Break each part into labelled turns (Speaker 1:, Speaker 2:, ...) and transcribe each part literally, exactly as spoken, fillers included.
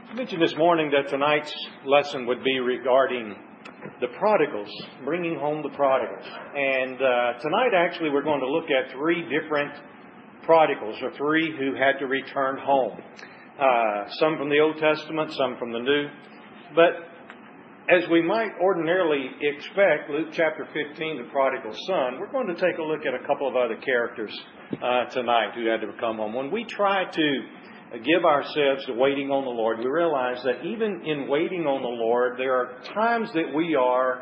Speaker 1: I mentioned this morning that tonight's lesson would be regarding the prodigals, bringing home the prodigals. And uh, tonight, actually, we're going to look at three different prodigals, or three who had to return home. Uh, some from the Old Testament, some from the New. But as we might ordinarily expect, Luke chapter fifteen, the prodigal son, we're going to take a look at a couple of other characters uh, tonight who had to come home. When we try to give ourselves to waiting on the Lord, we realize that even in waiting on the Lord, there are times that we are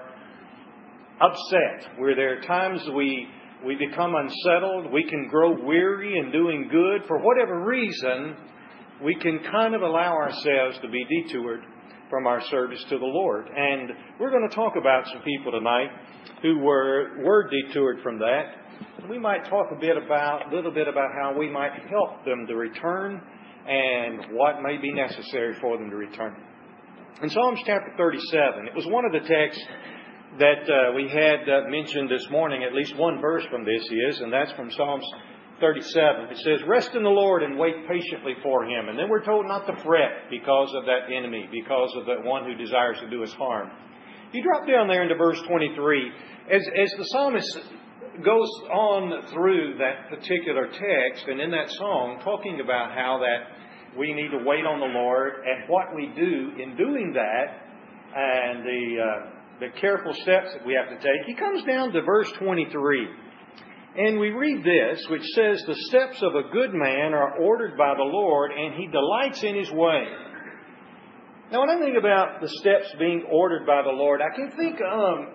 Speaker 1: upset, where there are times we we become unsettled, we can grow weary in doing good. For whatever reason, we can kind of allow ourselves to be detoured from our service to the Lord. And we're going to talk about some people tonight who were were detoured from that. We might talk a bit about, a little bit about how we might help them to return and what may be necessary for them to return. In Psalms chapter thirty-seven, it was one of the texts that uh, we had uh, mentioned this morning. At least one verse from this is, and that's from Psalms thirty-seven. It says, "Rest in the Lord and wait patiently for Him." And then we're told not to fret because of that enemy, because of that one who desires to do us harm. You drop down there into verse twenty-three. As, as the psalmist goes on through that particular text and in that song, talking about how that we need to wait on the Lord and what we do in doing that and the, uh, the careful steps that we have to take, he comes down to verse twenty-three. And we read this, which says, "The steps of a good man are ordered by the Lord, and He delights in His way." Now, when I think about the steps being ordered by the Lord, I can think um,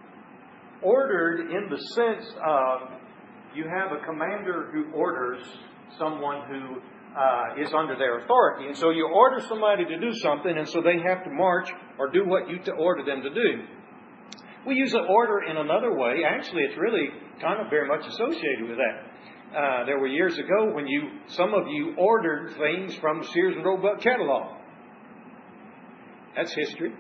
Speaker 1: ordered in the sense of you have a commander who orders someone who uh, is under their authority. And so you order somebody to do something, and so they have to march or do what you to order them to do. We use an order in another way. Actually, it's really kind of very much associated with that. Uh, there were years ago when you, some of you ordered things from the Sears and Roebuck catalog. That's history.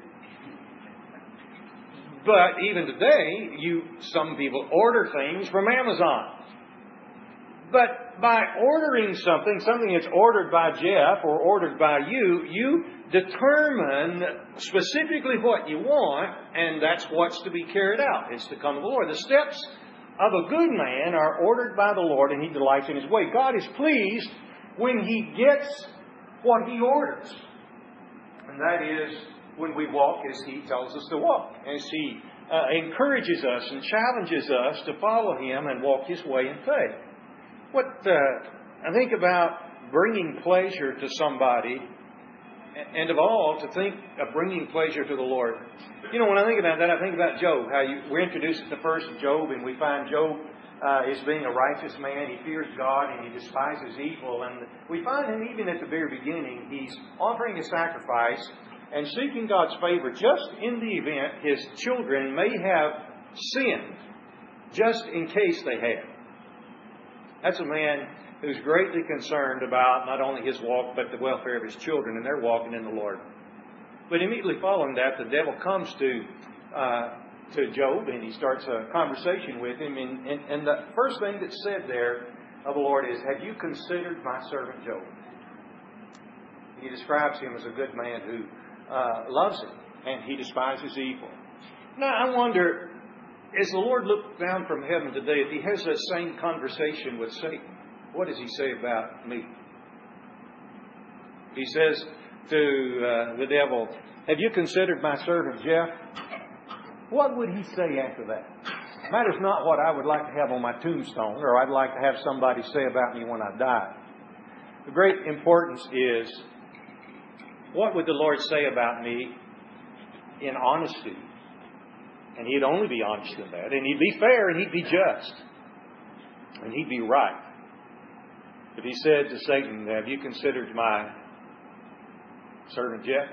Speaker 1: But even today, you, some people order things from Amazon. But by ordering something, something that's ordered by Jeff or ordered by you, you determine specifically what you want, and that's what's to be carried out. It's to come to the Lord. The steps of a good man are ordered by the Lord, and He delights in His way. God is pleased when He gets what He orders. And that is when we walk as He tells us to walk. As He uh, encourages us and challenges us to follow Him and walk His way in faith. What uh, I think about bringing pleasure to somebody, and of all, to think of bringing pleasure to the Lord. You know, when I think about that, I think about Job. How you, we're introduced at the first of Job, and we find Job uh, as being a righteous man. He fears God, and he despises evil. And we find him even at the very beginning. He's offering a sacrifice and seeking God's favor just in the event his children may have sinned, just in case they have. That's a man who's greatly concerned about not only his walk, but the welfare of his children, and they're walking in the Lord. But immediately following that, the devil comes to uh, to Job, and he starts a conversation with him. And, and, and the first thing that's said there of the Lord is, "Have you considered my servant Job?" He describes him as a good man who uh, loves him, and he despises evil. Now, I wonder, as the Lord looked down from heaven today, if He has that same conversation with Satan, what does He say about me? He says to uh, the devil, "Have you considered my servant Jeff?" What would he say after that? Matters not what I would like to have on my tombstone, or I'd like to have somebody say about me when I die. The great importance is, what would the Lord say about me in honesty? And He'd only be honest in that. And He'd be fair, and He'd be just. And He'd be right. If He said to Satan, "Have you considered my servant Jeff?"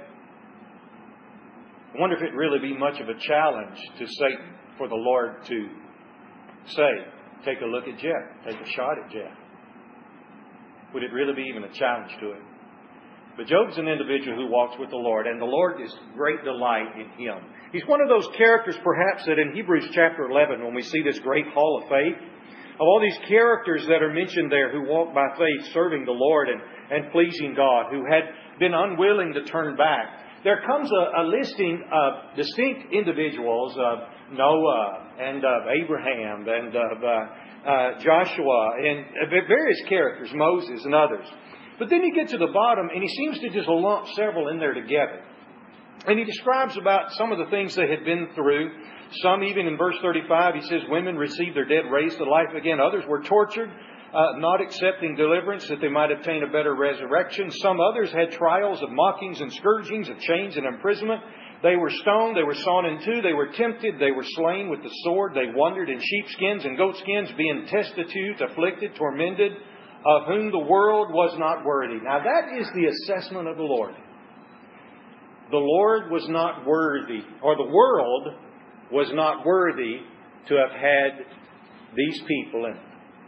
Speaker 1: I wonder if it'd really be much of a challenge to Satan for the Lord to say, "Take a look at Jeff. Take a shot at Jeff." Would it really be even a challenge to him? But Job's an individual who walks with the Lord, and the Lord is great delight in him. He's one of those characters, perhaps, that in Hebrews chapter eleven, when we see this great hall of faith, of all these characters that are mentioned there who walked by faith, serving the Lord and, and pleasing God, who had been unwilling to turn back, there comes a, a listing of distinct individuals of Noah and of Abraham and of uh, uh, Joshua and various characters, Moses and others. But then you get to the bottom and he seems to just lump several in there together. And he describes about some of the things they had been through. Some, even in verse thirty-five, he says, women received their dead raised to life again. Others were tortured, uh, not accepting deliverance that they might obtain a better resurrection. Some others had trials of mockings and scourgings, of chains and imprisonment. They were stoned, they were sawn in two, they were tempted, they were slain with the sword. They wandered in sheepskins and goatskins, being destitute, afflicted, tormented, of whom the world was not worthy. Now that is the assessment of the Lord. The Lord was not worthy, or the world was not worthy to have had these people in it.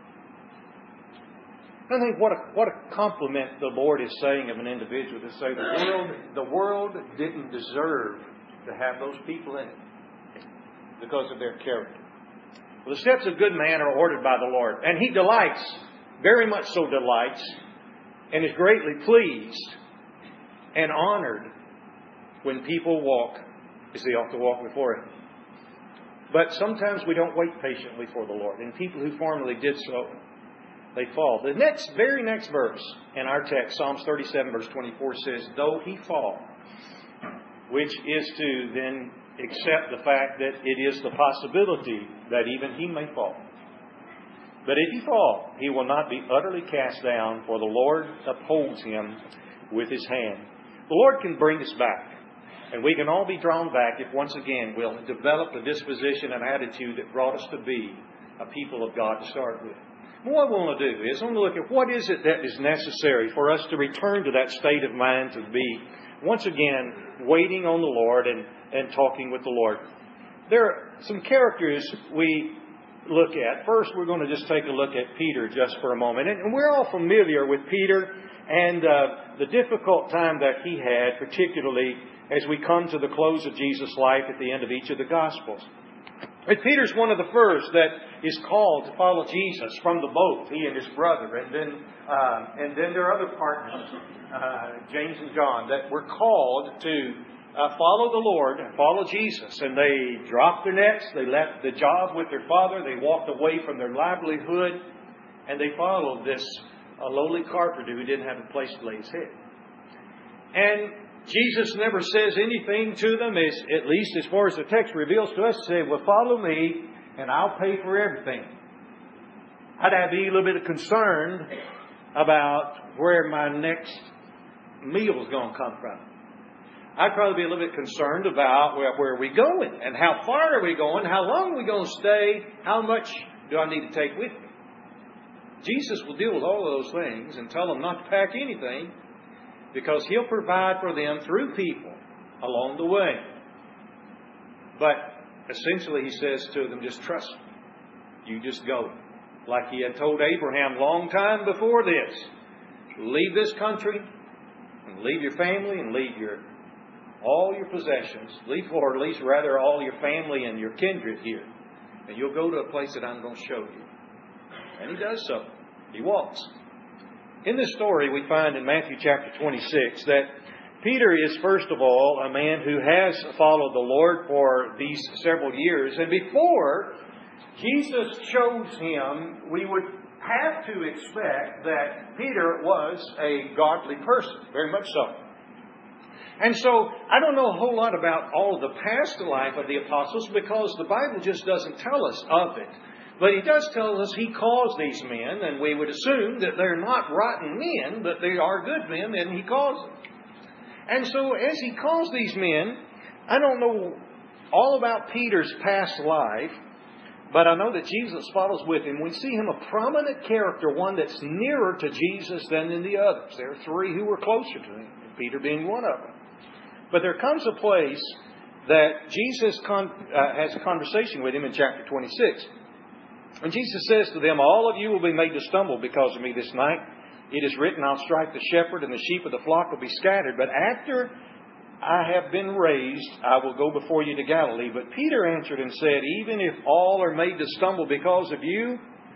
Speaker 1: I think what a, what a compliment the Lord is saying of an individual to say the world, the world didn't deserve to have those people in it because of their character. Well, the steps of good man are ordered by the Lord, and He delights, very much so delights, and is greatly pleased and honored when people walk as they ought to walk before Him. But sometimes we don't wait patiently for the Lord. And people who formerly did so, they fall. The next, very next verse in our text, Psalms thirty-seven, verse twenty-four, says, though he fall, which is to then accept the fact that it is the possibility that even he may fall. But if he fall, he will not be utterly cast down, for the Lord upholds him with His hand. The Lord can bring us back. And we can all be drawn back if once again we'll develop the disposition and attitude that brought us to be a people of God to start with. And what we want to do is I want to look at what is it that is necessary for us to return to that state of mind to be, once again, waiting on the Lord and, and talking with the Lord. There are some characters we look at. First, we're going to just take a look at Peter just for a moment. And, and we're all familiar with Peter and uh, the difficult time that he had, particularly as we come to the close of Jesus' life at the end of each of the Gospels. And Peter's one of the first that is called to follow Jesus from the boat, he and his brother. And then uh, and then there are other partners, uh, James and John, that were called to uh, follow the Lord and follow Jesus. And they dropped their nets, they left the job with their father, they walked away from their livelihood, and they followed this uh, lowly carpenter who didn't have a place to lay his head. And Jesus never says anything to them, as, at least as far as the text reveals to us, say, well, follow me and I'll pay for everything. I'd have to be a little bit concerned about where my next meal is going to come from. I'd probably be a little bit concerned about where, where are we going and how far are we going, how long are we going to stay, how much do I need to take with me. Jesus will deal with all of those things and tell them not to pack anything, because He'll provide for them through people along the way. But essentially He says to them, just trust me. You just go. Like He had told Abraham long time before this. Leave this country and leave your family and leave your all your possessions. Leave, or at least rather all your family and your kindred here. And you'll go to a place that I'm going to show you. And He does so. He walks. In this story, we find in Matthew chapter twenty-six that Peter is, first of all, a man who has followed the Lord for these several years. And before Jesus chose him, we would have to expect that Peter was a godly person, very much so. And so, I don't know a whole lot about all of the past life of the apostles, because the Bible just doesn't tell us of it. But He does tell us He calls these men, and we would assume that they're not rotten men, but they are good men, and He calls them. And so as He calls these men, I don't know all about Peter's past life, but I know that Jesus follows with him. We see him a prominent character, one that's nearer to Jesus than in the others. There are three who were closer to Him, Peter being one of them. But there comes a place that Jesus con- uh, has a conversation with him in chapter twenty-six. And Jesus says to them, all of you will be made to stumble because of me this night. It is written, I'll strike the shepherd and the sheep of the flock will be scattered. But after I have been raised, I will go before you to Galilee. But Peter answered and said, even if all are made to stumble because of you,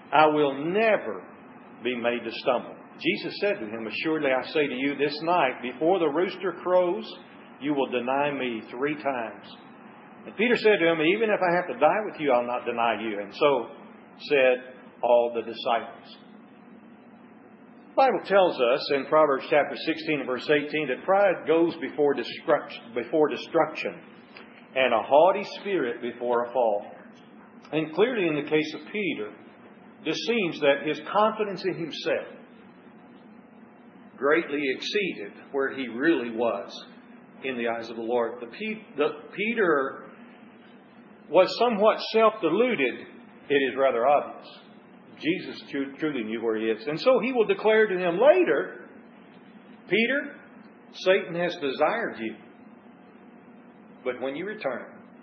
Speaker 1: I will never be made to stumble. Jesus said to him, assuredly I say to you, this night, before the rooster crows, you will deny me three times. And Peter said to him, even if I have to die with you, I'll not deny you. And so said all the disciples. The Bible tells us in Proverbs chapter sixteen and verse eighteen that pride goes before destruction, before destruction and a haughty spirit before a fall. And clearly in the case of Peter, this seems that his confidence in himself greatly exceeded where he really was in the eyes of the Lord. The, Pe- the Peter was somewhat self-deluded, it is rather obvious. Jesus truly knew where he is. And so he will declare to him later, Peter, Satan has desired you. But when you return,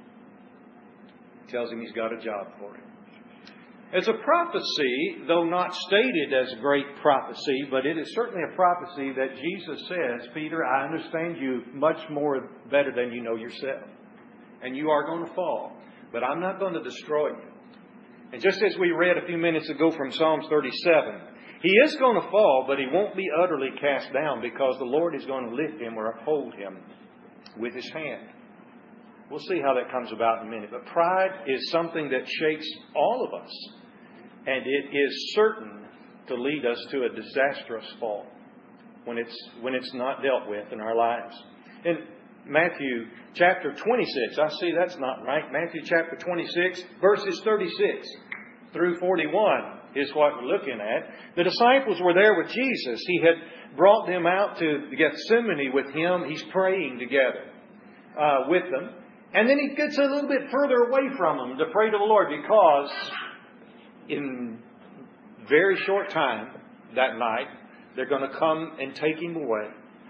Speaker 1: he tells him he's got a job for him. It's a prophecy, though not stated as great prophecy, but it is certainly a prophecy that Jesus says, Peter, I understand you much more better than you know yourself. And you are going to fall. But I'm not going to destroy you. And just as we read a few minutes ago from Psalms thirty-seven, he is going to fall, but he won't be utterly cast down because the Lord is going to lift him or uphold him with his hand. We'll see how that comes about in a minute. But pride is something that shakes all of us. And it is certain to lead us to a disastrous fall when it's, when it's not dealt with in our lives. In Matthew chapter twenty-six, I see that's not right. Matthew chapter twenty-six, verses thirty-six through forty-one is what we're looking at. The disciples were there with Jesus. He had brought them out to Gethsemane with him. He's praying together uh, with them. And then he gets a little bit further away from them to pray to the Lord because in very short time that night, they're going to come and take him away.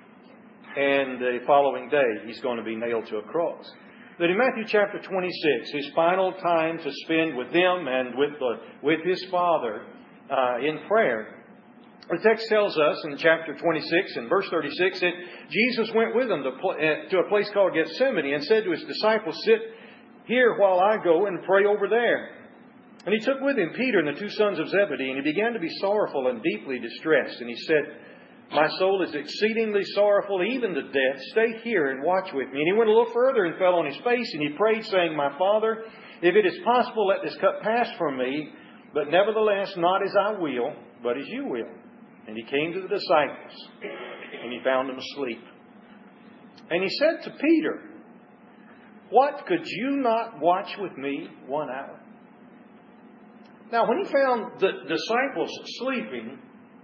Speaker 1: And the following day, he's going to be nailed to a cross. But in Matthew chapter twenty-six, his final time to spend with them and with the, with his Father uh, in prayer, the text tells us in chapter twenty-six and verse thirty-six that Jesus went with them to, pl- uh, to a place called Gethsemane and said to his disciples, sit here while I go and pray over there. And he took with him Peter and the two sons of Zebedee, and he began to be sorrowful and deeply distressed. And he said, my soul is exceedingly sorrowful, even to death. Stay here and watch with me. And he went a little further and fell on his face, and he prayed, saying, my Father, if it is possible, let this cup pass from me. But nevertheless, not as I will, but as you will. And he came to the disciples, and he found them asleep. And he said to Peter, what, could you not watch with me one hour? Now, when he found the disciples sleeping,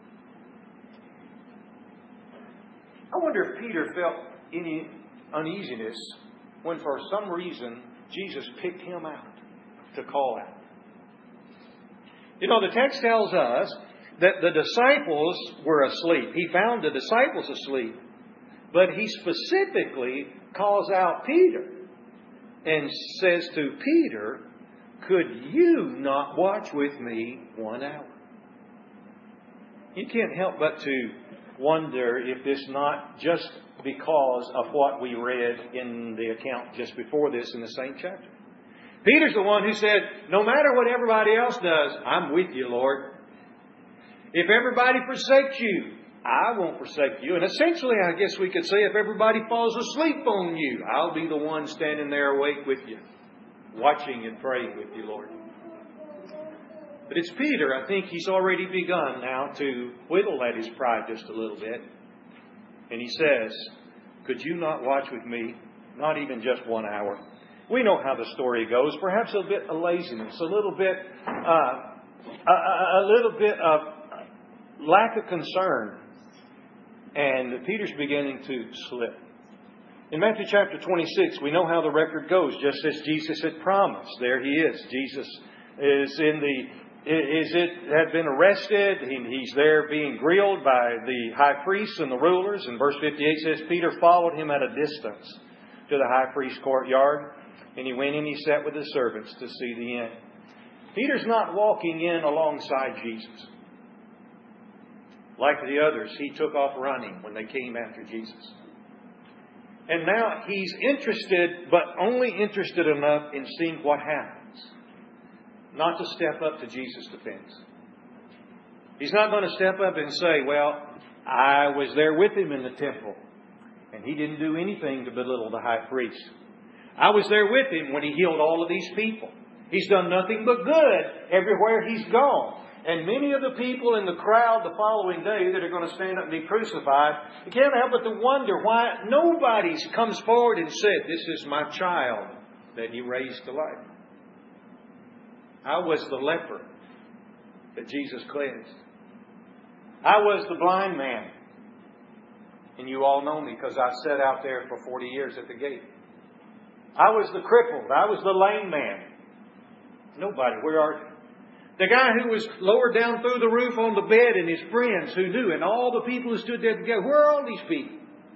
Speaker 1: I wonder if Peter felt any uneasiness when for some reason Jesus picked him out to call out. You know, the text tells us that the disciples were asleep. He found the disciples asleep. But he specifically calls out Peter and says to Peter, could you not watch with me one hour? You can't help but to wonder if this not just because of what we read in the account just before this in the same chapter. Peter's the one who said, no matter what everybody else does, I'm with you, Lord. If everybody forsakes you, I won't forsake you. And essentially, I guess we could say, if everybody falls asleep on you, I'll be the one standing there awake with you, watching and praying with you, Lord. But it's Peter, I think he's already begun now to whittle at his pride just a little bit. And he says, could you not watch with me, not even just one hour? We know how the story goes. Perhaps a bit of laziness, a little bit, uh, a, a little bit of lack of concern. And Peter's beginning to slip. In Matthew chapter twenty-six, we know how the record goes, just as Jesus had promised. There he is. Jesus is in the Is it had been arrested. He, he's there being grilled by the high priests and the rulers. And verse fifty-eight says, Peter followed him at a distance to the high priest's courtyard. And he went in, he sat with the servants to see the end. Peter's not walking in alongside Jesus. Like the others, he took off running when they came after Jesus. And now he's interested, but only interested enough in seeing what happens. Not to step up to Jesus' defense. He's not going to step up and say, well, I was there with him in the temple, and he didn't do anything to belittle the high priest. I was there with him when he healed all of these people. He's done nothing but good everywhere he's gone. And many of the people in the crowd the following day that are going to stand up and be crucified, you can't help but to wonder why nobody comes forward and said, this is my child that he raised to life. I was the leper that Jesus cleansed. I was the blind man. And you all know me because I sat out there for forty years at the gate. I was the crippled. I was the lame man. Nobody. Where are they? The guy who was lowered down through the roof on the bed and his friends who knew, and all the people who stood there together. Where are all these people?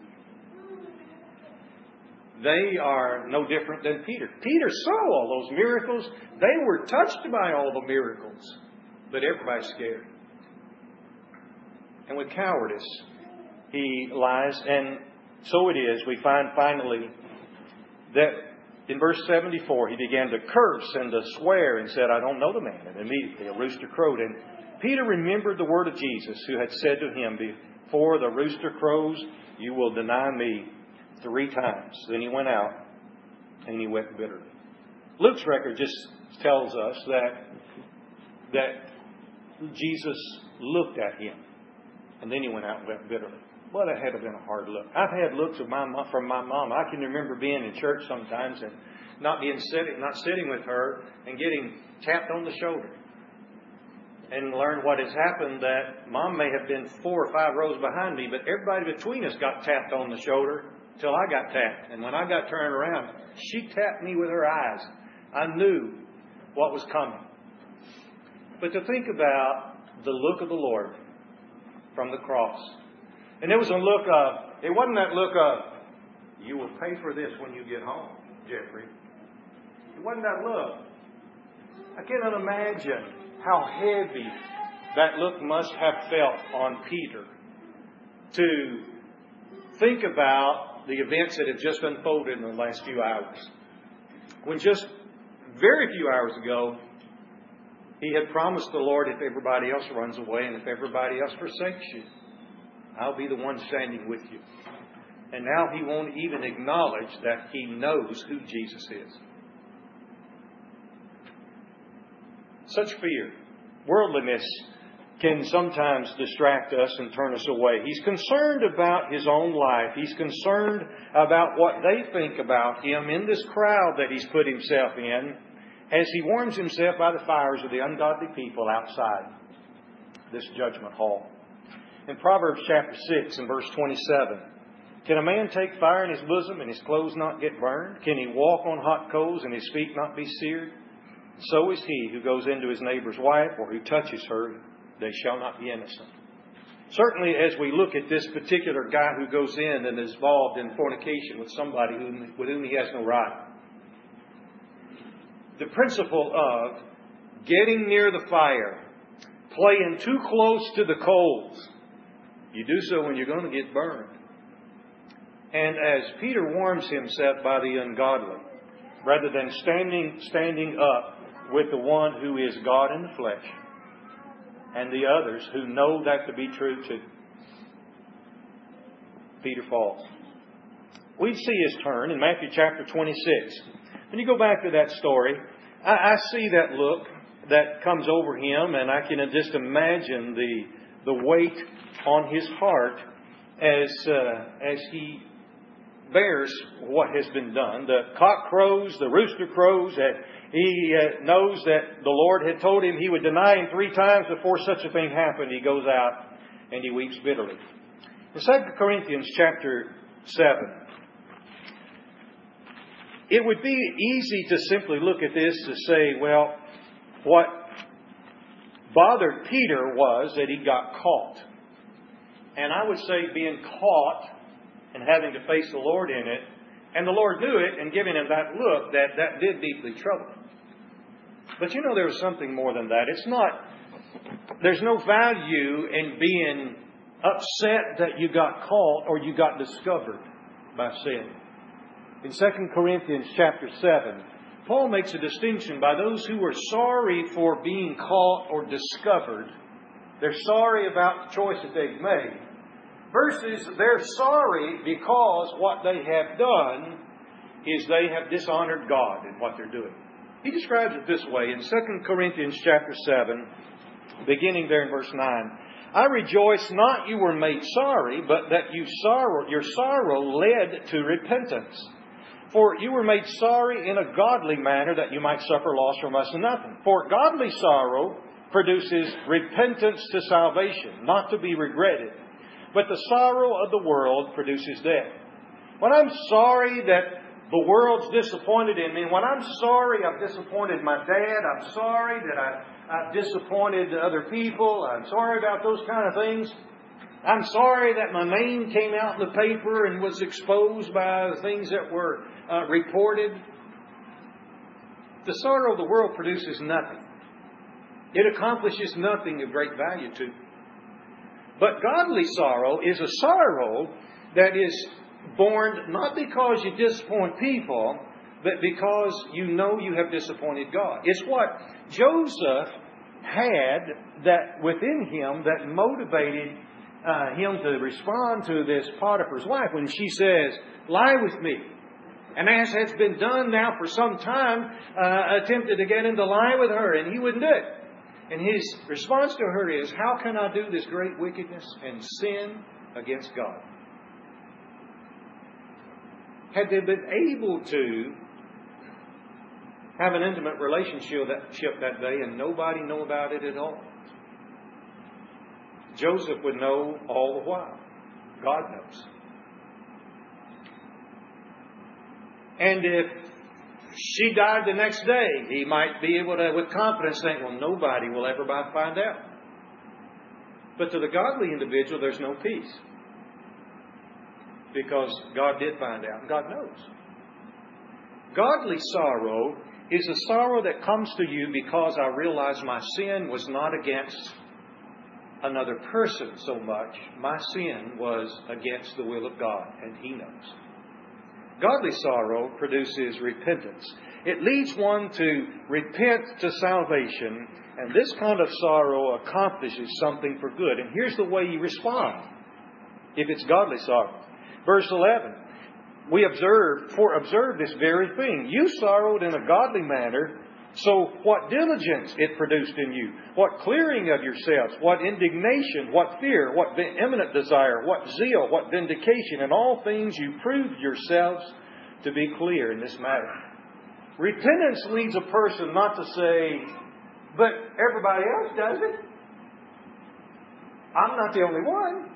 Speaker 1: They are no different than Peter. Peter saw all those miracles. They were touched by all the miracles. But everybody's scared. And with cowardice, he lies. And so it is. We find finally that in verse seventy-four, he began to curse and to swear and said, I don't know the man. And immediately a rooster crowed. And Peter remembered the word of Jesus, who had said to him, before the rooster crows, you will deny me three times. Then he went out and he wept bitterly. Luke's record just tells us that, that Jesus looked at him. And then he went out and wept bitterly. Well, that had to have been a hard look. I've had looks of my mom, from my mom. I can remember being in church sometimes and not being sitting, not sitting with her and getting tapped on the shoulder. And learn what has happened, that Mom may have been four or five rows behind me, but everybody between us got tapped on the shoulder till I got tapped. And when I got turned around, she tapped me with her eyes. I knew what was coming. But to think about the look of the Lord from the cross. And it was a look of, it wasn't that look of, you will pay for this when you get home, Jeffrey. It wasn't that look. I cannot imagine how heavy that look must have felt on Peter to think about the events that have just unfolded in the last few hours. When just very few hours ago, he had promised the Lord, if everybody else runs away and if everybody else forsakes you, I'll be the one standing with you. And now he won't even acknowledge that he knows who Jesus is. Such fear, worldliness, can sometimes distract us and turn us away. He's concerned about his own life. He's concerned about what they think about him in this crowd that he's put himself in as he warms himself by the fires of the ungodly people outside this judgment hall. In Proverbs chapter six and verse twenty-seven, can a man take fire in his bosom and his clothes not get burned? Can he walk on hot coals and his feet not be seared? So is he who goes into his neighbor's wife or who touches her, they shall not be innocent. Certainly as we look at this particular guy who goes in and is involved in fornication with somebody whom, with whom he has no right, the principle of getting near the fire, playing too close to the coals, you do so when you're going to get burned. And as Peter warms himself by the ungodly, rather than standing standing up with the one who is God in the flesh, and the others who know that to be true too, Peter falls. We see his turn in Matthew chapter twenty-six. When you go back to that story, I, I see that look that comes over him, and I can just imagine the the weight on his heart as uh, as he bears what has been done. The cock crows, the rooster crows. That he uh, knows that the Lord had told him he would deny him three times before such a thing happened. He goes out and he weeps bitterly. In Second Corinthians chapter seven, it would be easy to simply look at this to say, well, what bothered Peter was that he got caught. And I would say being caught and having to face the Lord in it, and the Lord knew it and giving him that look, that, that did deeply trouble him. But you know, there was something more than that. It's not, there's no value in being upset that you got caught or you got discovered by sin. In Second Corinthians chapter seven, Paul makes a distinction by those who were sorry for being caught or discovered They're sorry about the choice that they've made. Versus they're sorry because what they have done is they have dishonored God in what they're doing. He describes it this way in Second Corinthians chapter seven, beginning there in verse nine. I rejoice not you were made sorry, but that you sorrow, your sorrow led to repentance. For you were made sorry in a godly manner, that you might suffer loss from us and nothing. For godly sorrow produces repentance to salvation, not to be regretted. But the sorrow of the world produces death. When I'm sorry that the world's disappointed in me, when I'm sorry I've disappointed my dad, I'm sorry that I, I've disappointed other people, I'm sorry about those kind of things. I'm sorry that my name came out in the paper and was exposed by the things that were uh, reported. The sorrow of the world produces nothing. It accomplishes nothing of great value to you. But godly sorrow is a sorrow that is born not because you disappoint people, but because you know you have disappointed God. It's what Joseph had that within him that motivated uh, him to respond to this Potiphar's wife when she says, lie with me. And as has been done now for some time, uh, attempted to get him to lie with her, and he wouldn't do it. And his response to her is, how can I do this great wickedness and sin against God? Had they been able to have an intimate relationship that day and nobody know about it at all, Joseph would know all the while. God knows. And if she died the next day, he might be able to, with confidence, think, well, nobody will ever find out. But to the godly individual, there's no peace. Because God did find out, and God knows. Godly sorrow is a sorrow that comes to you because I realize my sin was not against another person so much. My sin was against the will of God, and He knows. Godly sorrow produces repentance. It leads one to repent to salvation, and this kind of sorrow accomplishes something for good. And here's the way you respond if it's godly sorrow. Verse eleven, we observe, for observe this very thing. You sorrowed in a godly manner, so what diligence it produced in you, what clearing of yourselves, what indignation, what fear, what imminent desire, what zeal, what vindication, in all things you proved yourselves to be clear in this matter. Repentance leads a person not to say, but everybody else does it. I'm not the only one.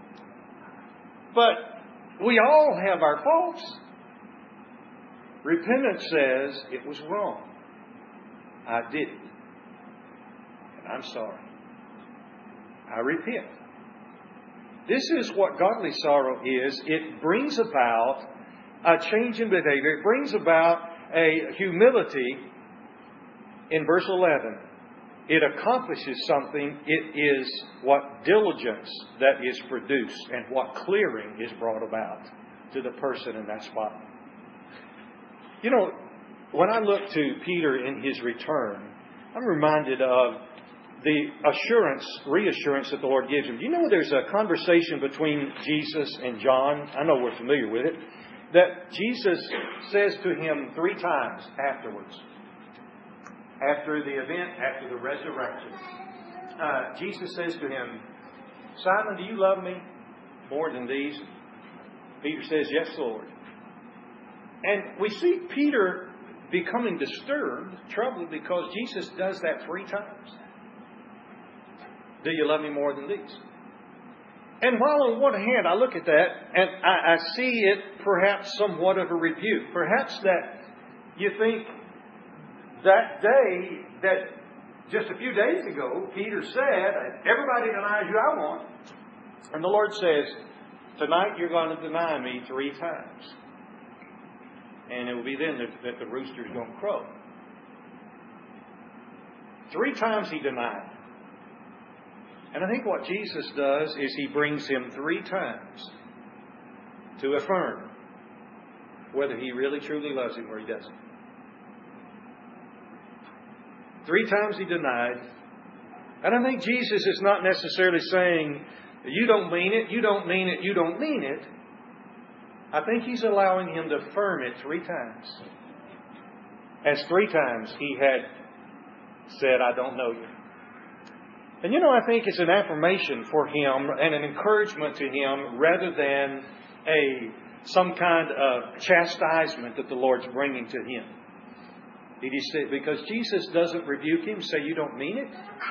Speaker 1: But we all have our faults. Repentance says it was wrong. I did it. And I'm sorry. I repent. This is what godly sorrow is. It brings about a change in behavior. It brings about a humility. In verse eleven, it accomplishes something. It is what diligence that is produced and what clearing is brought about to the person in that spot. You know, when I look to Peter in his return, I'm reminded of the assurance, reassurance that the Lord gives him. Do you know there's a conversation between Jesus and John? I know we're familiar with it. That Jesus says to him three times afterwards. After the event, after the resurrection. Uh, Jesus says to him, Simon, do you love me more than these? Peter says, yes, Lord. And we see Peter becoming disturbed, troubled, because Jesus does that three times. Do you love me more than these? And while on one hand I look at that and I, I see it perhaps somewhat of a rebuke. Perhaps that you think that day, that just a few days ago, Peter said, everybody denies you, I won't. And the Lord says, tonight you're going to deny me three times. And it will be then that, that the rooster's going to crow. Three times he denied. And I think what Jesus does is He brings him three times to affirm whether he really truly loves him or he doesn't. Three times he denied. And I think Jesus is not necessarily saying, you don't mean it, you don't mean it, you don't mean it. I think He's allowing him to affirm it three times. As three times He had said, I don't know you. And you know, I think it's an affirmation for him and an encouragement to him rather than a some kind of chastisement that the Lord's bringing to him. Did he say, because Jesus doesn't rebuke him, say, you don't mean it?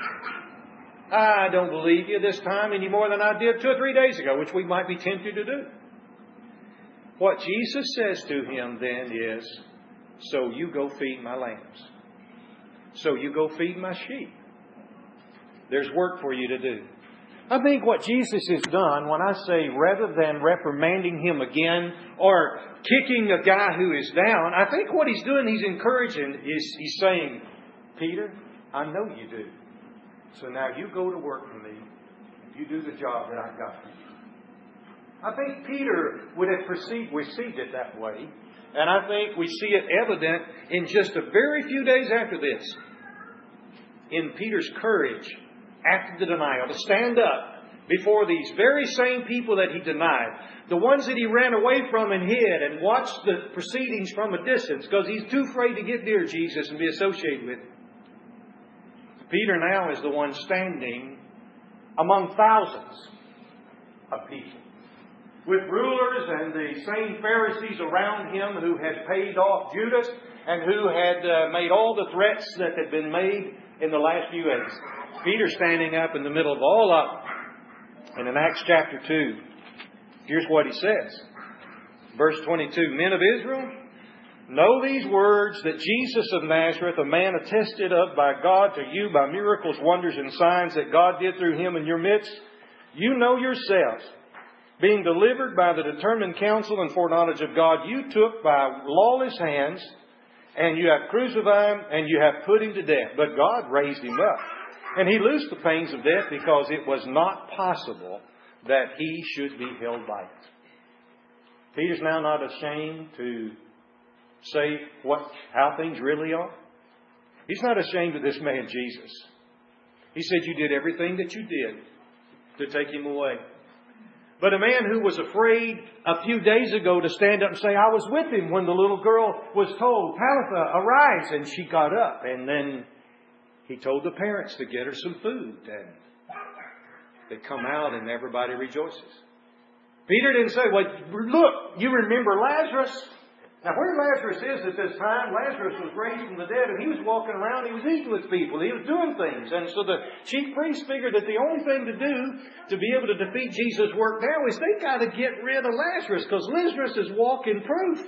Speaker 1: I don't believe you this time any more than I did two or three days ago, which we might be tempted to do. What Jesus says to him then is, so you go feed my lambs. So you go feed my sheep. There's work for you to do. I think what Jesus has done, when I say rather than reprimanding him again or kicking a guy who is down, I think what He's doing, He's encouraging, is He's saying, Peter, I know you do. So now you go to work for me. You do the job that I've got for you. I think Peter would have perceived, received it that way. And I think we see it evident in just a very few days after this. In Peter's courage after the denial, to stand up before these very same people that he denied, the ones that he ran away from and hid and watched the proceedings from a distance because he's too afraid to get near Jesus and be associated with Him. Peter now is the one standing among thousands of people, with rulers and the same Pharisees around him who had paid off Judas and who had uh, made all the threats that had been made in the last few days. Peter standing up in the middle of all of them. And in Acts chapter two, here's what he says. Verse twenty-two, Men of Israel, know these words that Jesus of Nazareth, a man attested of by God to you by miracles, wonders, and signs that God did through Him in your midst. You know yourselves, being delivered by the determined counsel and foreknowledge of God, you took by lawless hands, and you have crucified Him, and you have put Him to death. But God raised Him up. And He loosed the pains of death because it was not possible that He should be held by it. Peter's now not ashamed to say what, how things really are. He's not ashamed of this man Jesus. He said, you did everything that you did to take Him away. But a man who was afraid a few days ago to stand up and say, I was with Him when the little girl was told, Talitha, arise. And she got up. And then He told the parents to get her some food. And they come out and everybody rejoices. Peter didn't say, well, look, you remember Lazarus. Now, where Lazarus is at this time, Lazarus was raised from the dead and he was walking around, he was eating with people, he was doing things. And so the chief priests figured that the only thing to do to be able to defeat Jesus' work now is they got to get rid of Lazarus, because Lazarus is walking proof.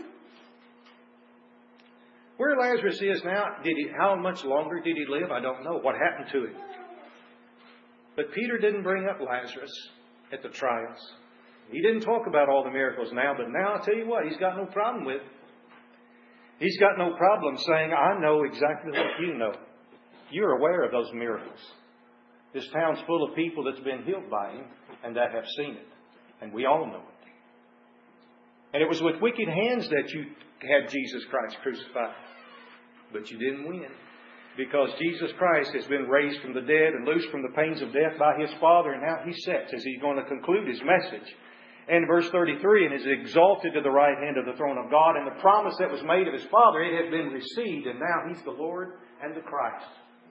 Speaker 1: Where Lazarus is now, did he, how much longer did he live? I don't know. What happened to him? But Peter didn't bring up Lazarus at the trials. He didn't talk about all the miracles now, but now I'll tell you what, he's got no problem with it. He's got no problem saying, I know exactly what you know. You're aware of those miracles. This town's full of people that's been healed by Him and that have seen it. And we all know it. And it was with wicked hands that you had Jesus Christ crucified. But you didn't win. Because Jesus Christ has been raised from the dead and loosed from the pains of death by His Father. And now He sits as He's going to conclude His message. And verse thirty-three, and is exalted to the right hand of the throne of God. And the promise that was made of His Father, it had been received. And now He's the Lord and the Christ.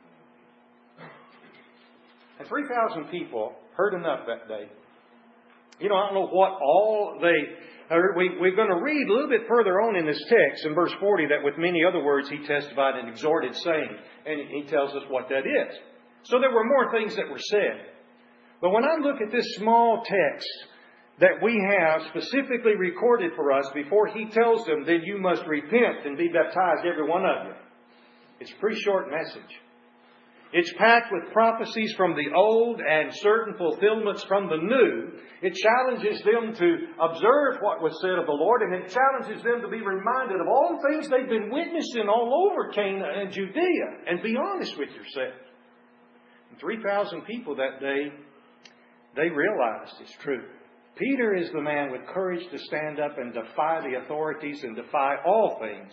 Speaker 1: And three thousand people heard enough that day. You know, I don't know what all they heard. We, we're going to read a little bit further on in this text in verse forty that with many other words He testified and exhorted, saying. And He tells us what that is. So there were more things that were said. But when I look at this small text that we have specifically recorded for us before He tells them, then you must repent and be baptized, every one of you. It's a pretty short message. It's packed with prophecies from the old and certain fulfillments from the new. It challenges them to observe what was said of the Lord, and it challenges them to be reminded of all the things they've been witnessing all over Canaan and Judea, and be honest with yourself. And three thousand people that day, they realized it's true. Peter is the man with courage to stand up and defy the authorities and defy all things,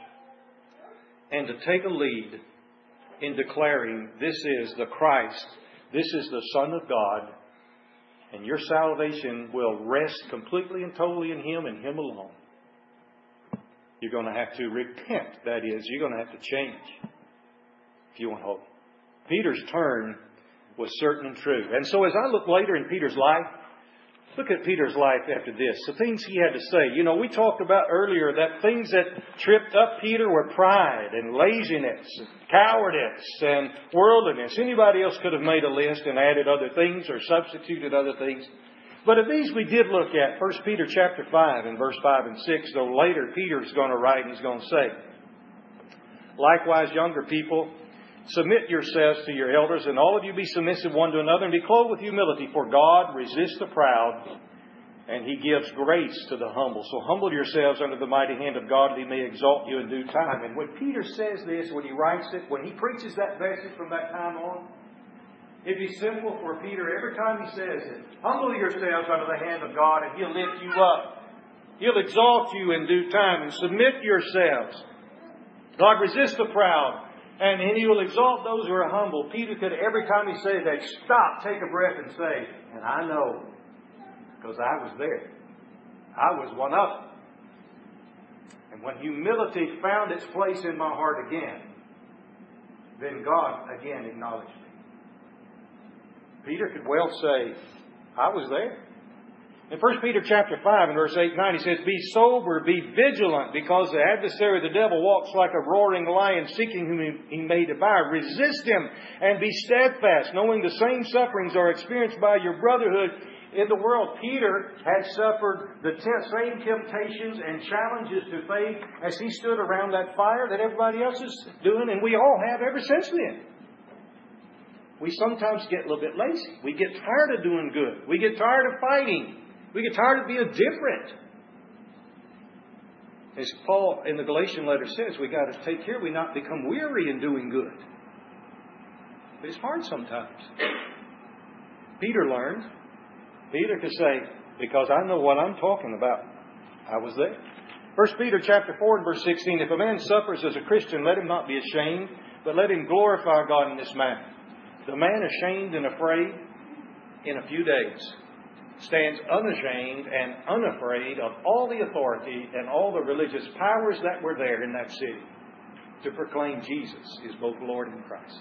Speaker 1: and to take a lead in declaring this is the Christ This is the Son of God, and your salvation will rest completely and totally in Him and Him alone. You're going to have to repent. That is, you're going to have to change if you want hope. Peter's turn was certain and true. And so as I look later in Peter's life, look at Peter's life after this. The things he had to say. You know, we talked about earlier that things that tripped up Peter were pride and laziness, and cowardice and worldliness. Anybody else could have made a list and added other things or substituted other things. But of these we did look at First Peter chapter five and verse five and six, though later Peter's going to write and he's going to say, likewise, younger people, submit yourselves to your elders, and all of you be submissive one to another, and be clothed with humility, for God resists the proud, and He gives grace to the humble. So humble yourselves under the mighty hand of God, that He may exalt you in due time. And when Peter says this, when he writes it, when he preaches that message from that time on, it'd be simple for Peter every time he says it. Humble yourselves under the hand of God, and He'll lift you up. He'll exalt you in due time, and submit yourselves. God resists the proud, and He will exalt those who are humble. Peter could, every time he said that, stop, take a breath and say, and I know, because I was there. I was one of them. And when humility found its place in my heart again, then God again acknowledged me. Peter could well say, I was there. In First Peter chapter five and verse eight and nine, he says, be sober, be vigilant, because the adversary, the devil, walks like a roaring lion, seeking whom he may devour. Resist him and be steadfast, knowing the same sufferings are experienced by your brotherhood in the world. Peter had suffered the same temptations and challenges to faith as he stood around that fire that everybody else is doing, and we all have ever since then. We sometimes get a little bit lazy. We get tired of doing good. We get tired of fighting. We get tired of being different. As Paul in the Galatian letter says, we got to take care we not become weary in doing good. But it's hard sometimes. Peter learned. Peter could say, because I know what I'm talking about. I was there. First Peter chapter four and verse sixteen, if a man suffers as a Christian, let him not be ashamed, but let him glorify God in this manner. The man ashamed and afraid in a few days stands unashamed and unafraid of all the authority and all the religious powers that were there in that city to proclaim Jesus is both Lord and Christ.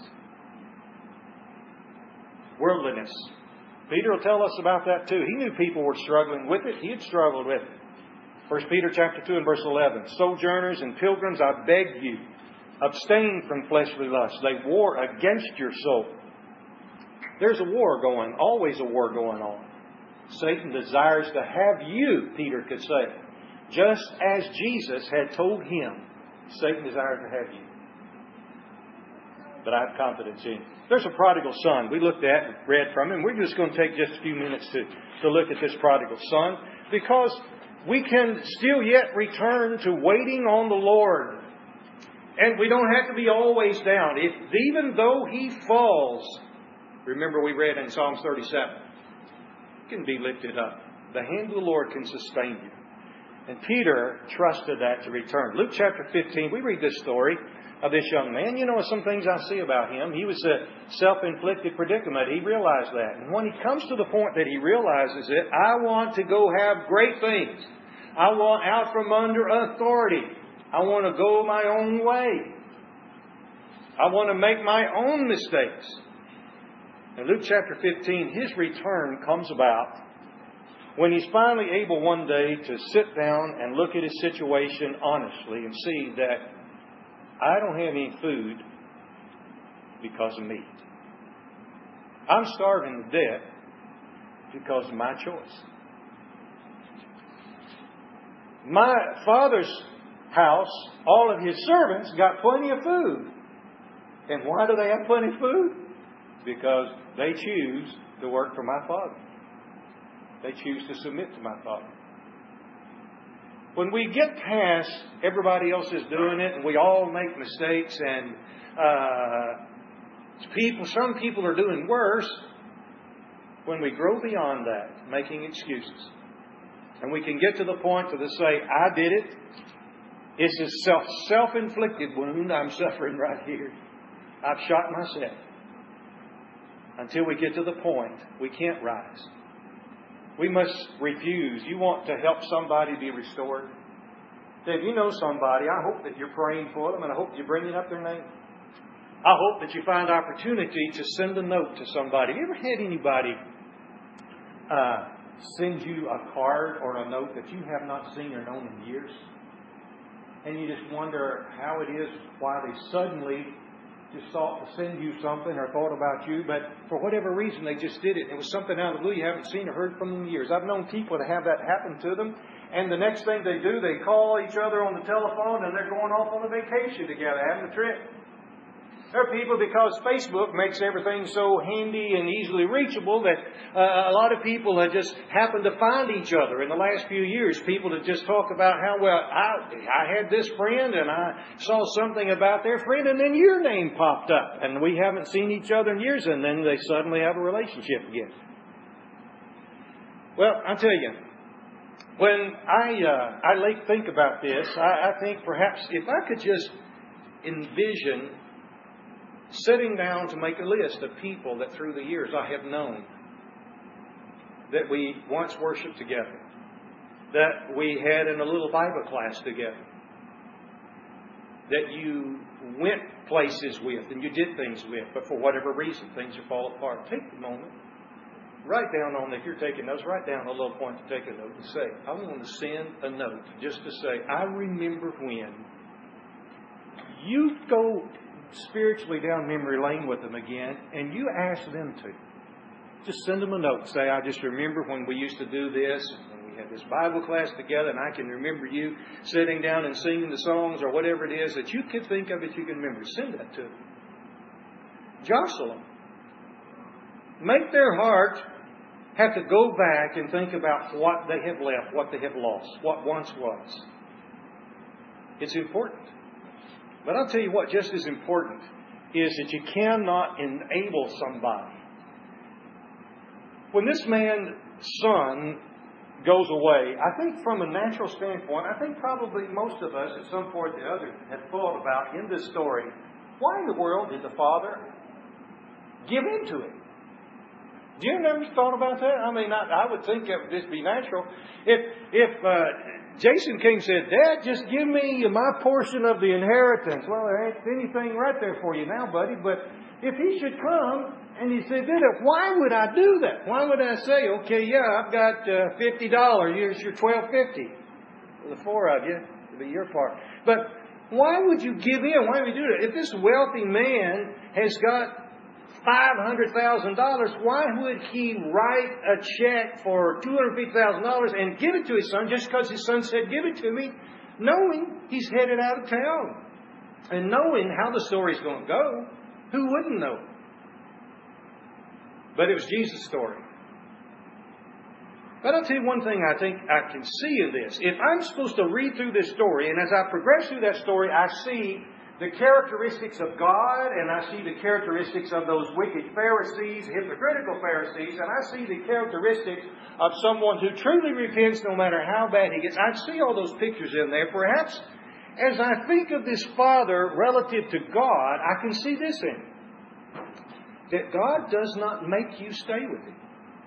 Speaker 1: Worldliness. Peter will tell us about that too. He knew people were struggling with it. He had struggled with it. First Peter chapter two and verse eleven. Sojourners and pilgrims, I beg you, abstain from fleshly lusts. They war against your soul. There's a war going, always a war going on. Satan desires to have you, Peter could say, just as Jesus had told him. Satan desires to have you. But I have confidence in you. There's a prodigal son we looked at and read from him. We're just going to take just a few minutes to, to look at this prodigal son, because we can still yet return to waiting on the Lord. And we don't have to be always down. If, even though he falls, remember we read in Psalms thirty-seven, can be lifted up. The hand of the Lord can sustain you. And Peter trusted that to return. Luke chapter fifteen, we read this story of this young man. You know, some things I see about him. He was a self-inflicted predicament. He realized that. And when he comes to the point that he realizes it, I want to go have great things. I want out from under authority. I want to go my own way. I want to make my own mistakes. In Luke chapter fifteen, his return comes about when he's finally able one day to sit down and look at his situation honestly and see that I don't have any food because of me. I'm starving to death because of my choice. My father's house, all of his servants got plenty of food. And why do they have plenty of food? Because they choose to work for my Father. They choose to submit to my Father. When we get past everybody else is doing it and we all make mistakes and uh, people, some people are doing worse, when we grow beyond that, making excuses, and we can get to the point to say, I did it. It's a self, self-inflicted wound I'm suffering right here. I've shot myself. until we get to the point we can't rise. We must refuse. You want to help somebody be restored? If you know somebody, I hope that you're praying for them, and I hope you're bringing up their name. I hope that you find opportunity to send a note to somebody. Have you ever had anybody uh, send you a card or a note that you have not seen or known in years? And you just wonder how it is, why they suddenly just thought to send you something or thought about you, but for whatever reason they just did it. It was something out of the blue you haven't seen or heard from them in years. I've known people to have that happen to them, and the next thing they do, they call each other on the telephone and they're going off on a vacation together, having a trip. There are people, because Facebook makes everything so handy and easily reachable, that uh, a lot of people have just happened to find each other in the last few years. People that just talk about how, well, I, I had this friend and I saw something about their friend, and then your name popped up. And we haven't seen each other in years, and then they suddenly have a relationship again. Well, I'll tell you, when I, uh, I like think about this, I, I think perhaps if I could just envision sitting down to make a list of people that through the years I have known, that we once worshiped together, that we had in a little Bible class together, that you went places with and you did things with, but for whatever reason things are fall apart. Take a moment, write down on, if you're taking notes, write down a little point to take a note and say, I want to send a note just to say, I remember when. You go spiritually down memory lane with them again, and you ask them to. Just send them a note. Say, I just remember when we used to do this, when we had this Bible class together, and I can remember you sitting down and singing the songs or whatever it is that you could think of that you can remember. Send that to them. Jostle them. Make their heart have to go back and think about what they have left, what they have lost, what once was. It's important. But I'll tell you what, just as important is that you cannot enable somebody. When this man's son goes away, I think from a natural standpoint, I think probably most of us at some point or the other have thought about in this story, why in the world did the father give in to it? Do you ever thought about that? I mean, I, I would think it would just be natural. If if uh, Jason King said, Dad, just give me my portion of the inheritance. Well, there ain't anything right there for you now, buddy. But if he should come and he said, did it, why would I do that? Why would I say, okay, yeah, I've got uh, fifty dollars. Here's your twelve fifty. For the four of you, it'll be your part. But why would you give in? Why would you do that? If this wealthy man has got five hundred thousand dollars, why would he write a check for two hundred fifty thousand dollars and give it to his son just because his son said, give it to me, knowing he's headed out of town? And knowing how the story's going to go, who wouldn't know? But it was Jesus' story. But I'll tell you one thing I think I can see in this. If I'm supposed to read through this story, and as I progress through that story, I see the characteristics of God, and I see the characteristics of those wicked Pharisees, hypocritical Pharisees, and I see the characteristics of someone who truly repents no matter how bad he gets. I see all those pictures in there. Perhaps as I think of this father relative to God, I can see this in it. That God does not make you stay with Him.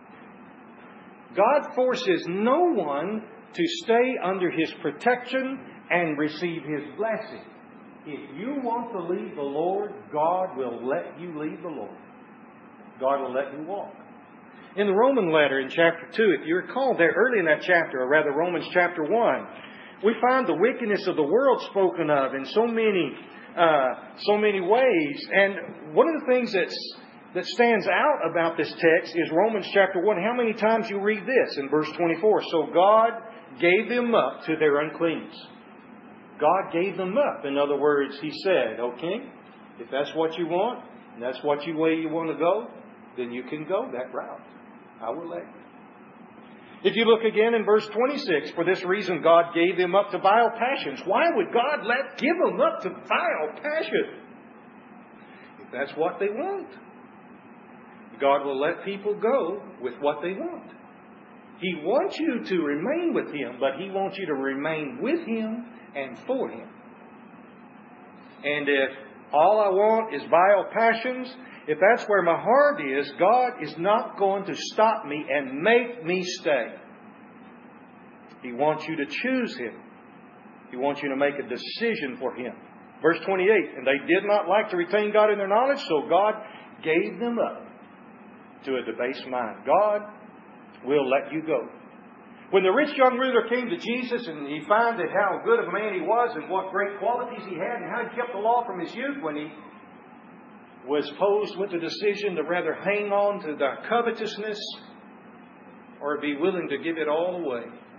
Speaker 1: God forces no one to stay under His protection and receive His blessing. If you want to leave the Lord, God will let you leave the Lord. God will let you walk. In the Roman letter in chapter two, if you recall there early in that chapter, or rather Romans chapter one, we find the wickedness of the world spoken of in so many, uh, so many ways. And one of the things that's, that stands out about this text is Romans chapter one. How many times you read this in verse twenty-four? So God gave them up to their uncleanness. God gave them up. In other words, He said, okay, if that's what you want, and that's what you way you want to go, then you can go that route. I will let you. If you look again in verse twenty-six, for this reason God gave them up to vile passions. Why would God let give them up to vile passion? If that's what they want. God will let people go with what they want. He wants you to remain with Him, but He wants you to remain with Him and for Him. And if all I want is vile passions, if that's where my heart is, God is not going to stop me and make me stay. He wants you to choose Him. He wants you to make a decision for Him. Verse twenty-eight, and they did not like to retain God in their knowledge, so God gave them up to a debased mind. God will let you go. When the rich young ruler came to Jesus and he found that how good of a man he was and what great qualities he had and how he kept the law from his youth, when he was posed with the decision to rather hang on to the covetousness or be willing to give it all away,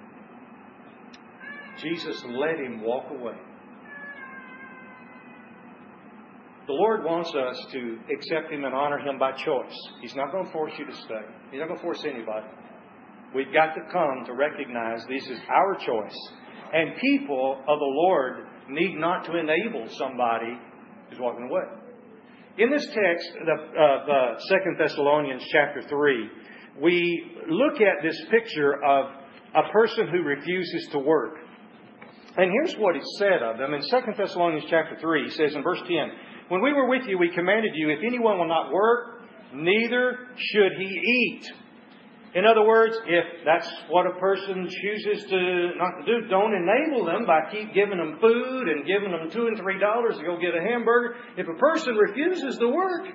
Speaker 1: Jesus let him walk away. The Lord wants us to accept Him and honor Him by choice. He's not going to force you to stay. He's not going to force anybody. We've got to come to recognize this is our choice. And people of the Lord need not to enable somebody who's walking away. In this text of uh, uh, Second Thessalonians chapter three, we look at this picture of a person who refuses to work. And here's what is said of them. In Second Thessalonians chapter three, he says in verse ten, when we were with you, we commanded you, if anyone will not work, neither should he eat. In other words, if that's what a person chooses to not to do, don't enable them by keep giving them food and giving them two and three dollars to go get a hamburger. If a person refuses to work,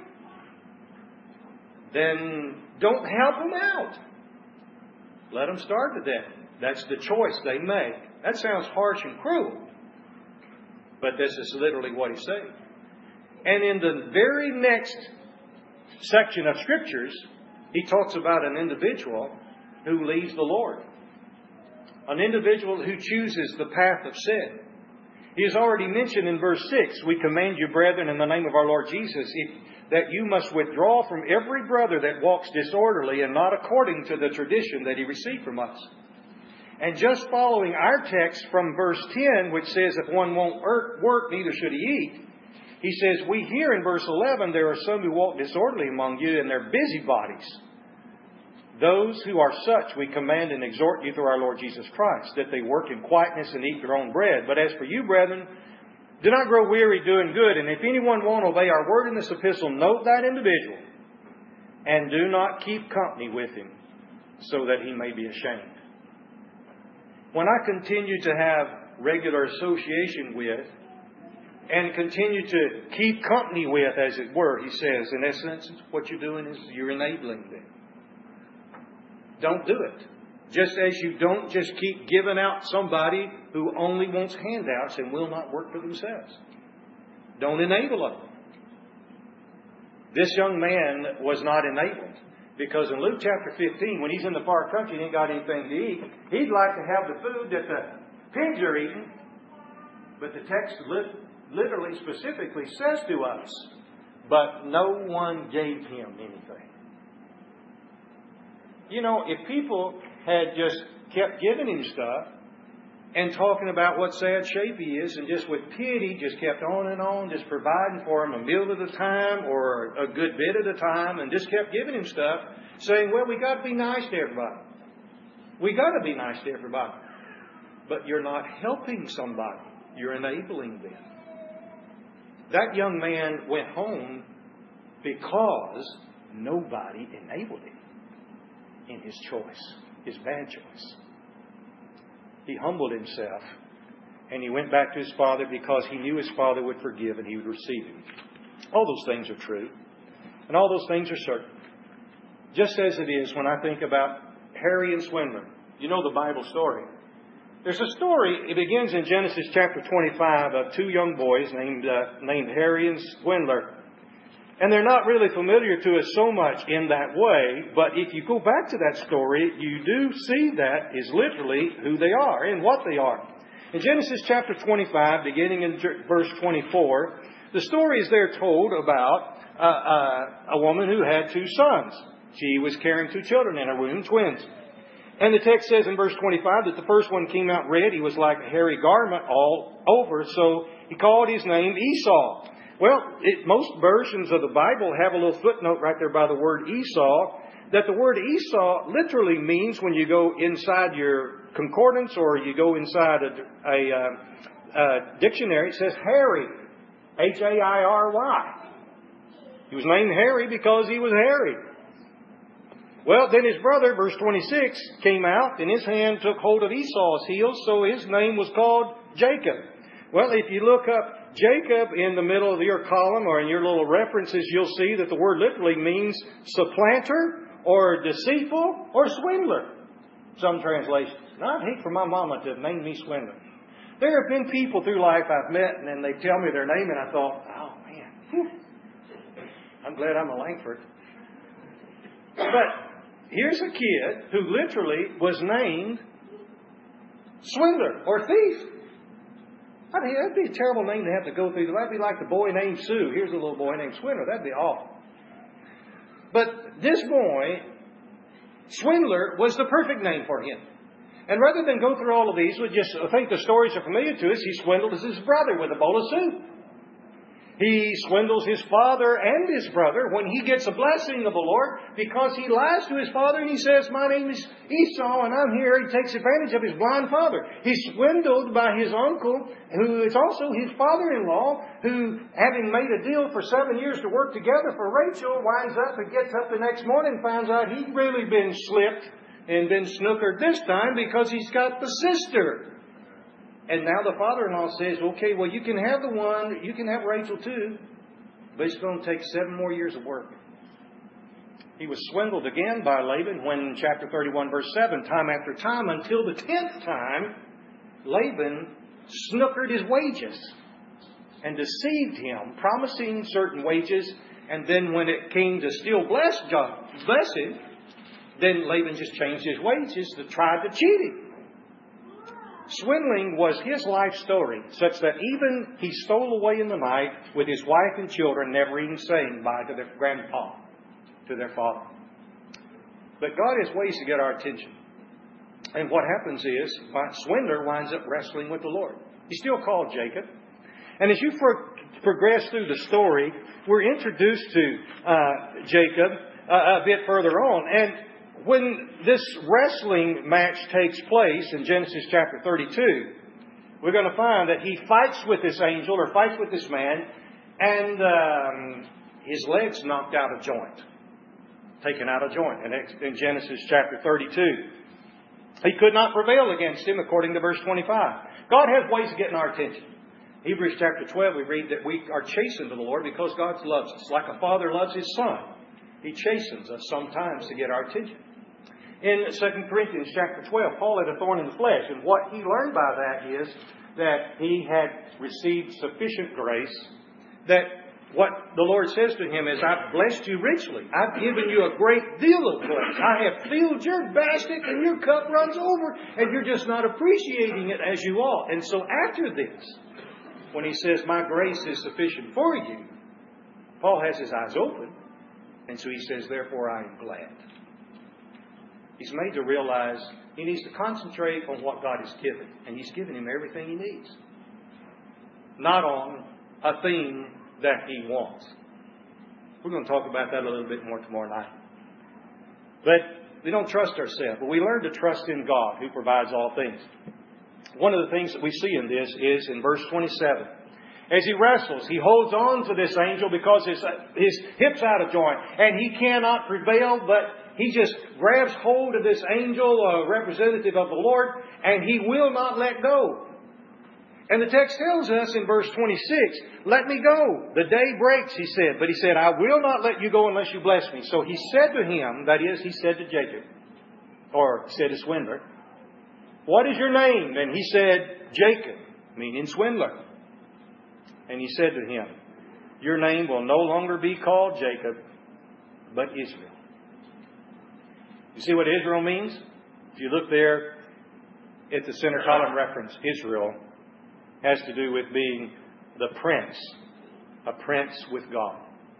Speaker 1: then don't help them out. Let them starve to death. That's the choice they make. That sounds harsh and cruel, but this is literally what he's saying. And in the very next section of Scriptures, he talks about an individual who leaves the Lord. An individual who chooses the path of sin. He has already mentioned in verse six, we command you, brethren, in the name of our Lord Jesus, if, that you must withdraw from every brother that walks disorderly and not according to the tradition that he received from us. And just following our text from verse ten, which says, if one won't work, neither should he eat. He says, we hear in verse eleven, there are some who walk disorderly among you, and they're busybodies. Those who are such we command and exhort you through our Lord Jesus Christ, that they work in quietness and eat their own bread. But as for you, brethren, do not grow weary doing good. And if anyone won't obey our word in this epistle, note that individual, and do not keep company with him, so that he may be ashamed. When I continue to have regular association with, and continue to keep company with, as it were, he says, in essence, what you're doing is you're enabling them. Don't do it. Just as you don't just keep giving out somebody who only wants handouts and will not work for themselves. Don't enable them. This young man was not enabled. Because in Luke chapter fifteen, when he's in the far country and ain't got anything to eat, he'd like to have the food that the pigs are eating. But the text literally, specifically says to us, but no one gave him anything. You know, if people had just kept giving him stuff and talking about what sad shape he is and just with pity just kept on and on, just providing for him a meal at a time or a good bit at a time and just kept giving him stuff, saying, well, we got to be nice to everybody. We got to be nice to everybody. But you're not helping somebody. You're enabling them. That young man went home because nobody enabled him in his choice, his bad choice. He humbled himself and he went back to his father because he knew his father would forgive and he would receive him. All those things are true and all those things are certain. Just as it is when I think about Harry and Swindler. You know the Bible story. There's a story, it begins in Genesis chapter twenty-five of two young boys named uh, named Harry and Swindler. And they're not really familiar to us so much in that way, but if you go back to that story, you do see that is literally who they are and what they are. In Genesis chapter twenty-five, beginning in verse twenty-four, the story is there told about uh, uh, a woman who had two sons. She was carrying two children in her womb, twins. And the text says in verse twenty-five that the first one came out red. He was like a hairy garment all over, so he called his name Esau. Well, it, most versions of the Bible have a little footnote right there by the word Esau, that the word Esau literally means, when you go inside your concordance or you go inside a, a, a, a dictionary, it says hairy, H A I R Y. He was named Harry because he was hairy. Well, then his brother, verse twenty-six, came out, and his hand took hold of Esau's heel, so his name was called Jacob. Well, if you look up Jacob in the middle of your column or in your little references, you'll see that the word literally means supplanter or deceitful or swindler. Some translations. Now, I'd hate for my mama to have named me swindler. There have been people through life I've met, and then they tell me their name, and I thought, oh, man, whew, I'm glad I'm a Langford. But here's a kid who literally was named swindler or thief. I mean, that'd be a terrible name to have to go through. That'd be like the boy named Sue. Here's a little boy named Swindler. That'd be awful. But this boy, Swindler, was the perfect name for him. And rather than go through all of these, we just I think the stories are familiar to us. He swindled his brother with a bowl of soup. He swindles his father and his brother when he gets a blessing of the Lord because he lies to his father and he says, my name is Esau and I'm here. He takes advantage of his blind father. He's swindled by his uncle, who is also his father-in-law, who, having made a deal for seven years to work together for Rachel, winds up and gets up the next morning and finds out he'd really been slipped and been snookered this time because he's got the sister. And now the father-in-law says, okay, well, you can have the one, you can have Rachel too, but it's going to take seven more years of work. He was swindled again by Laban when in chapter thirty-one, verse seven, time after time, until the tenth time, Laban snookered his wages and deceived him, promising certain wages, and then when it came to still bless, bless him, then Laban just changed his wages to try to cheat him. Swindling was his life story, such that even he stole away in the night with his wife and children, never even saying bye to their grandpa, to their father. But God has ways to get our attention. And what happens is, Swindler winds up wrestling with the Lord. He's still called Jacob. And as you pro- progress through the story, we're introduced to uh, Jacob uh, a bit further on. And when this wrestling match takes place in Genesis chapter thirty-two, we're going to find that he fights with this angel or fights with this man, and um, his leg's knocked out of joint, taken out of joint in, in Genesis chapter thirty-two. He could not prevail against him, according to verse twenty-five. God has ways of getting our attention. Hebrews chapter twelve, we read that we are chastened to the Lord because God loves us. Like a father loves his son, He chastens us sometimes to get our attention. In Second Corinthians chapter twelve, Paul had a thorn in the flesh, and what he learned by that is that he had received sufficient grace, that what the Lord says to him is, I've blessed you richly. I've given you a great deal of grace. I have filled your basket and your cup runs over, and you're just not appreciating it as you ought. And so after this, when he says, my grace is sufficient for you, Paul has his eyes open, and so he says, therefore I am glad. He's made to realize he needs to concentrate on what God has given. And He's given him everything he needs. Not on a thing that he wants. We're going to talk about that a little bit more tomorrow night. But we don't trust ourselves. But we learn to trust in God who provides all things. One of the things that we see in this is in verse twenty-seven. As he wrestles, he holds on to this angel because his, his hip's out of joint. And he cannot prevail, but he just grabs hold of this angel, a representative of the Lord, and he will not let go. And the text tells us in verse twenty-six, let me go. The day breaks, he said. But he said, I will not let you go unless you bless me. So he said to him, that is, he said to Jacob, or said to Swindler, what is your name? And he said, Jacob, meaning swindler. And he said to him, your name will no longer be called Jacob, but Israel. You see what Israel means? If you look there at the center column reference, Israel has to do with being the prince, a prince with God.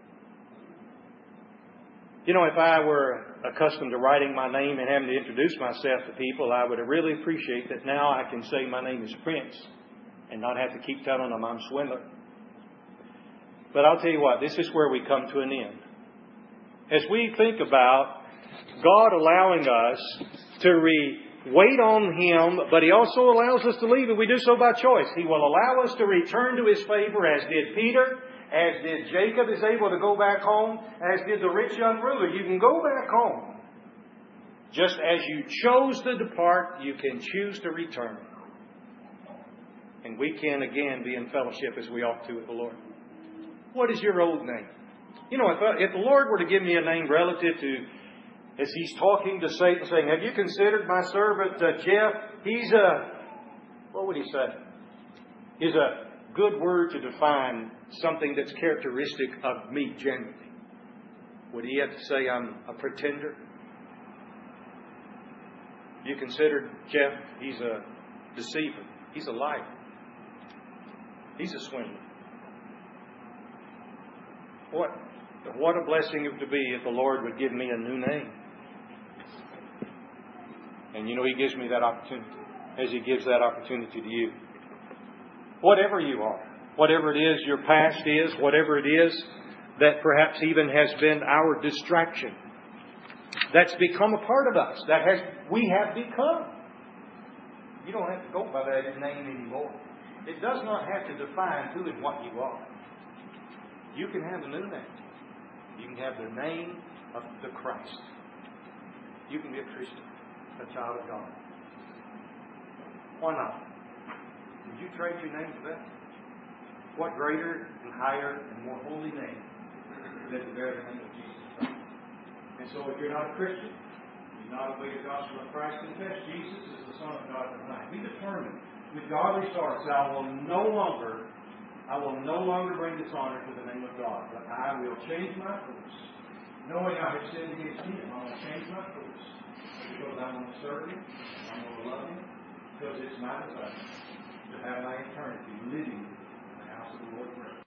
Speaker 1: You know, if I were accustomed to writing my name and having to introduce myself to people, I would really appreciate that now I can say my name is Prince and not have to keep telling them I'm Swindler. But I'll tell you what, this is where we come to an end. As we think about God allowing us to re- wait on Him, but He also allows us to leave, and we do so by choice. He will allow us to return to His favor, as did Peter, As did Jacob is able to go back home, as did the rich young ruler. You can go back home. Just as you chose to depart, you can choose to return. And we can again be in fellowship as we ought to with the Lord. What is your old name? You know, if, uh, if the Lord were to give me a name relative to, as He's talking to Satan, saying, have you considered my servant uh, Jeff? He's a, what would He say? Is a good word to define something that's characteristic of me generally. Would He have to say I'm a pretender? You consider Jeff, he's a deceiver. He's a liar. He's a swindler. What, what a blessing it would be if the Lord would give me a new name. And you know, He gives me that opportunity, as He gives that opportunity to you. Whatever you are, whatever it is your past is, whatever it is that perhaps even has been our distraction, that's become a part of us, that has we have become. You don't have to go by that name anymore. It does not have to define who and what you are. You can have a new name. You can have the name of the Christ. You can be a Christian, a child of God. Why not? Would you trade your name for that? What greater and higher and more holy name than to bear the name of Jesus Christ? And so if you're not a Christian, you've not obeyed the gospel of Christ, confess Jesus is the Son of God tonight. Be determined with godly sorrow. I will no longer, I will no longer bring dishonor to the name of God, but I will change my course. Knowing I have sinned against Him, I will change my course. Because I want to serve Him, I want to love Him, because it's my desire to have my eternity living in the house of the Lord forever.